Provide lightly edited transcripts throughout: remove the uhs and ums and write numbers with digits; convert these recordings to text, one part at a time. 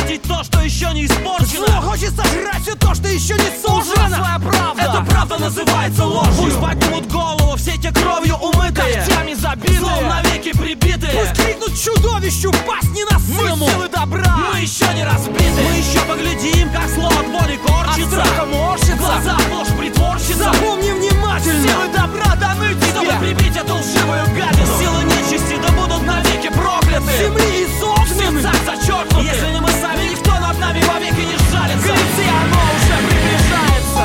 Видеть то, что еще не испорчено. Зло хочет сожрать все то, что еще не сожрано. Своя правда. Эта правда называется ложью. Пусть поднимут голову все те кровью умытые, когтями забитые, злом навеки прибитые. пусть крикнут чудовищу, пасть ненасытному. Мы силы добра, мы еще не разбиты. мы еще поглядим, как зло от боли корчится, От страха морщится. глаза ложь притворщица. Запомни внимательно, Силы добра даны тебе, чтобы прибить эту лживую гадину. Силы нечисти да будут навеки прокляты. земли и В согнаны. сердцах зачеркнуты. Если не мы сами, никто над нами вовеки не сжалится. Гляди, оно уже приближается.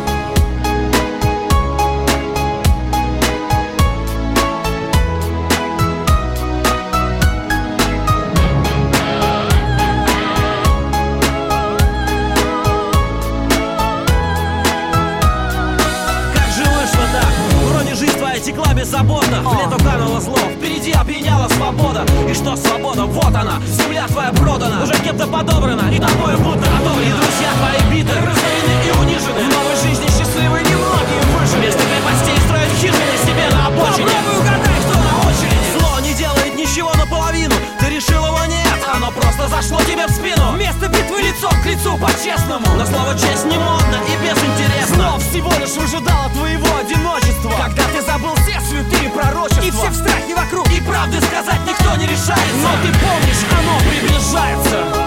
Как же вышло так? Вроде жизнь твоя текла беззаботно. В лету кануло зло, впереди опьяняла свобода. И что свобода? Вот она, земля твоя продана, уже кем-то подобрана и тобою будто одобрена. И друзья твои биты, разорены и унижены. В новой жизни счастливые немногие выжили. Вместо крепостей строят хижины себе на обочине. Попробуй угадай, кто на очереди. Зло не делает ничего наполовину. Ты решил его нет, оно просто зашло тебе в спину. Вместо битвы лицом к лицу по-честному. Но слово честь не модно и безинтересно. Зло всего лишь выжидало твоего одиночества, когда ты забыл все святые пророчества. И все в страхе вокруг, И правды сказать никто не решается. но ты помнишь, оно приближается.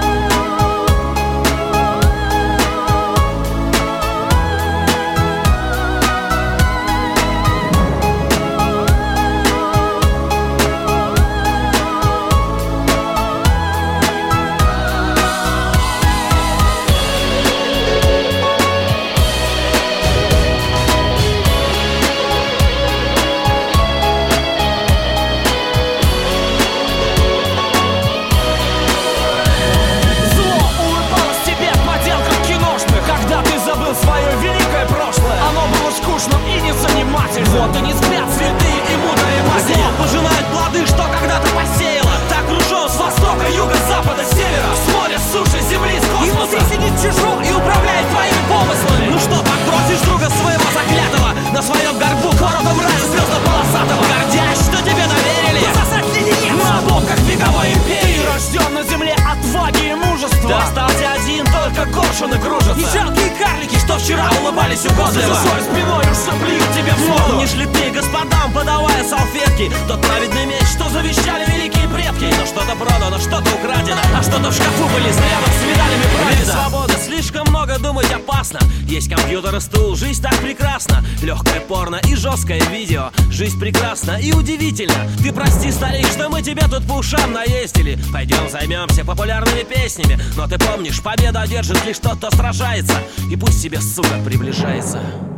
Свое великое прошлое, оно было скучным и незанимательным. Вот и не спят святые и мудрые маги. Зло пожинает плоды, что когда-то посеяло. Так кружом с востока, юга, запада, севера. С моря, с суши, земли, с И внутри космоса. сидит чужой и управляет твоими помыслами. Ну что, так бросишь друга своего заклятого на своем горбу хородом рая звездно-полосатого, гордясь, что тебе доверили Засать леденец на обломках вековой Ты империи. рожден на земле отваги и мужества. Ты остался один, только коршуны кружатся. И жалкие карлики, Что вчера улыбались угодливо. за своей спиной уж заплюют тебе в морду. Помнишь ли ты, господам, подавая салфетки, тот праведный меч, что завещали великие предки? Но что-то продано, что-то украдено, а что-то в шкафу были зарядом с медалями прадеда. Свобода, слишком много думать опасно. Есть компьютер и стул, жизнь так прекрасна. Легкое порно и жесткое видео. Жизнь прекрасна и удивительна. Ты прости, старик, что мы тебя тут по ушам наездили. Пойдем займемся популярными песнями. Но ты помнишь, победу одержит лишь тот, кто сражается. И пусть тебе, сука, приближается.